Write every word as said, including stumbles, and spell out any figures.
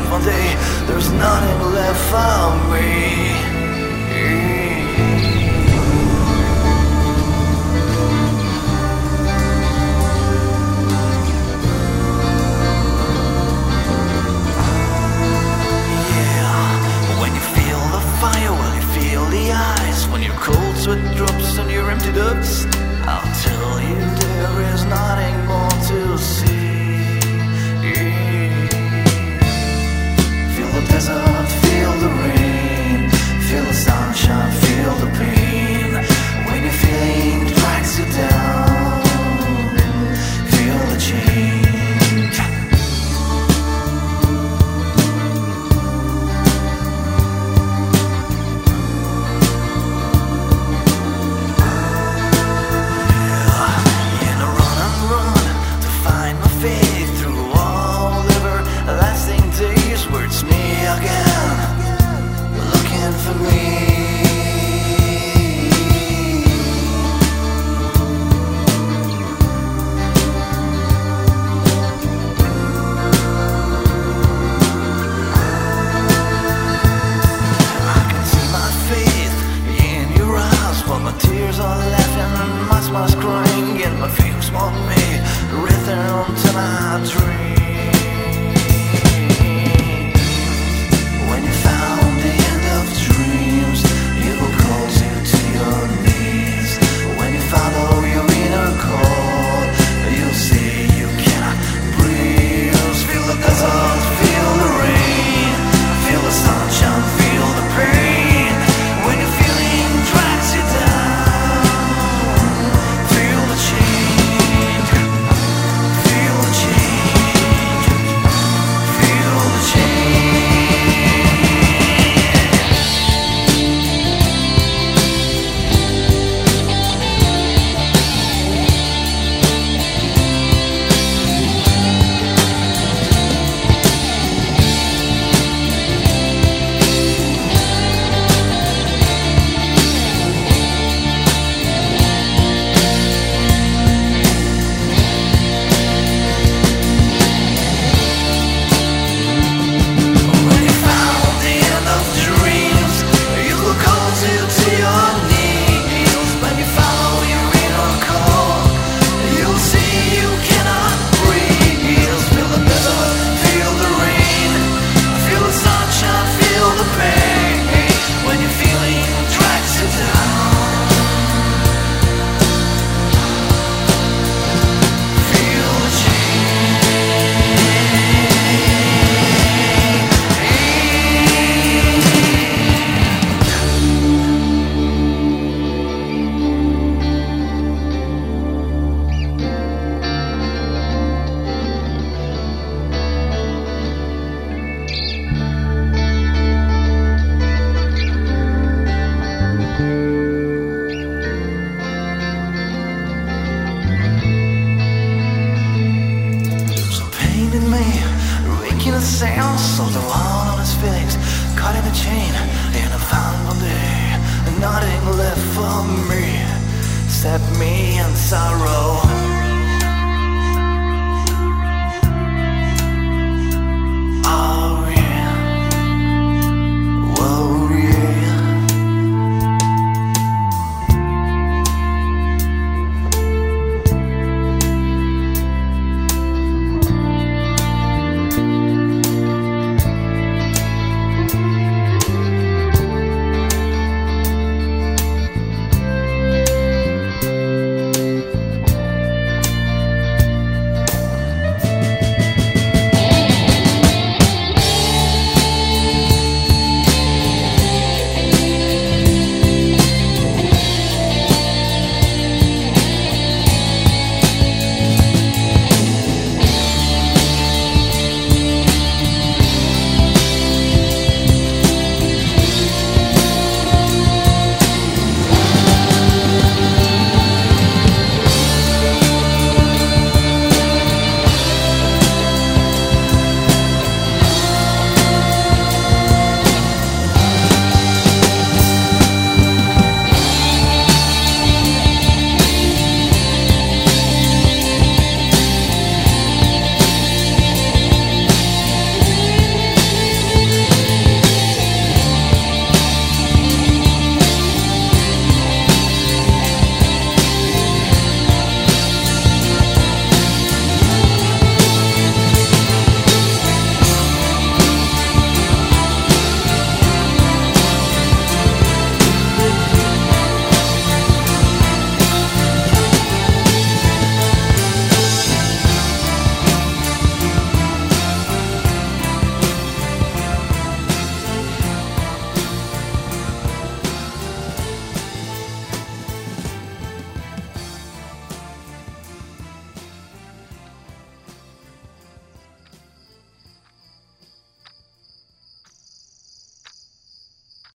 one day there's nothing left for me. Fire while you feel the ice. When your cold sweat drops on your empty ducts, I'll tell you there is nothing more to see. Feel the desert, feel the rain, feel the sunshine, feel the pain. When your feeling drags you down, feel the change. For me, I can see my faith in your eyes, while my tears are laughing and my smile's crying, and my fears want me rhythm to my dreams. When you found the end of dreams, you will call you to your knees. When you follow your inner call, you'll see you cannot breathe. Feel the desert, feel the rain, feel the sunshine, feel the pain. When your feeling drags you down, feel the change, feel the change, feel the change. The sounds of the one on his feelings, caught in a chain, and I found one day nothing left for me, except me and sorrow.